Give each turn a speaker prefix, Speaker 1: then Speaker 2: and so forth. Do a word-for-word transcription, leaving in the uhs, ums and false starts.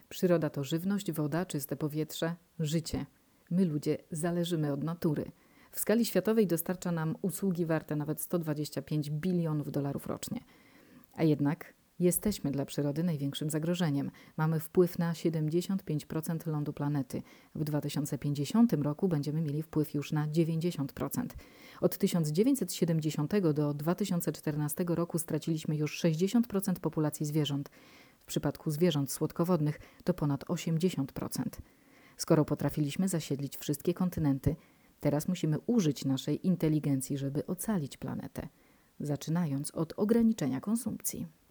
Speaker 1: Przyroda to żywność, woda, czyste powietrze, życie. My ludzie zależymy od natury. W skali światowej dostarcza nam usługi warte nawet sto dwadzieścia pięć bilionów dolarów rocznie. A jednak jesteśmy dla przyrody największym zagrożeniem. Mamy wpływ na siedemdziesiąt pięć procent lądu planety. W dwa tysiące pięćdziesiątym roku będziemy mieli wpływ już na dziewięćdziesiąt procent. Od tysiąc dziewięćset siedemdziesiątego do dwa tysiące czternastego roku straciliśmy już sześćdziesiąt procent populacji zwierząt. W przypadku zwierząt słodkowodnych to ponad osiemdziesiąt procent. Skoro potrafiliśmy zasiedlić wszystkie kontynenty, teraz musimy użyć naszej inteligencji, żeby ocalić planetę, zaczynając od ograniczenia konsumpcji.